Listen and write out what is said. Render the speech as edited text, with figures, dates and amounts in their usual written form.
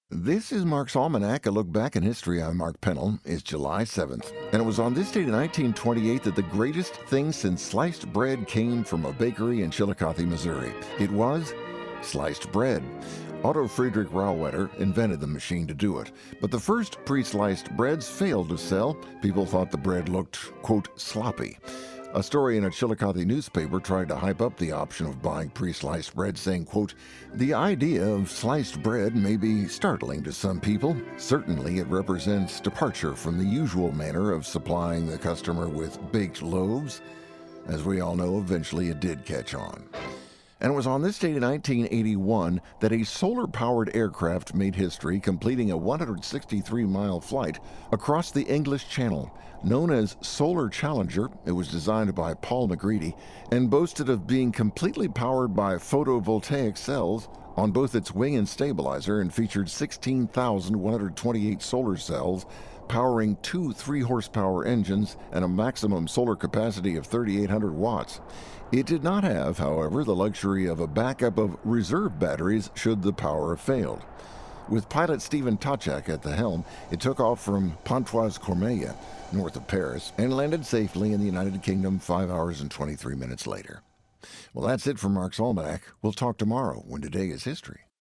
This is Mark's Almanac, a look back in history. I'm Mark Pennell. It's July 7th, and it was on this date in 1928 that the greatest thing since sliced bread came from a bakery in Chillicothe, Missouri. It was sliced bread. Otto Friedrich Rohrwetter invented the machine to do it, but the first pre-sliced breads failed to sell. People thought the bread looked, quote, sloppy. A story in a Chillicothe newspaper tried to hype up the option of buying pre-sliced bread, saying, quote, "The idea of sliced bread may be startling to some people. Certainly it represents departure from the usual manner of supplying the customer with baked loaves." As we all know, eventually it did catch on. And it was on this date in 1981 that a solar-powered aircraft made history, completing a 163-mile flight across the English Channel. Known as Solar Challenger, it was designed by Paul McGready and boasted of being completely powered by photovoltaic cells on both its wing and stabilizer, and featured 16,128 solar cells powering two 3-horsepower engines and a maximum solar capacity of 3,800 watts. It did not have, however, the luxury of a backup of reserve batteries should the power have failed. With pilot Stephen Toczak at the helm, it took off from Pontoise-Cormeilles, north of Paris, and landed safely in the United Kingdom 5 hours and 23 minutes later. Well, that's it for Mark's Almanac. We'll talk tomorrow when today is history.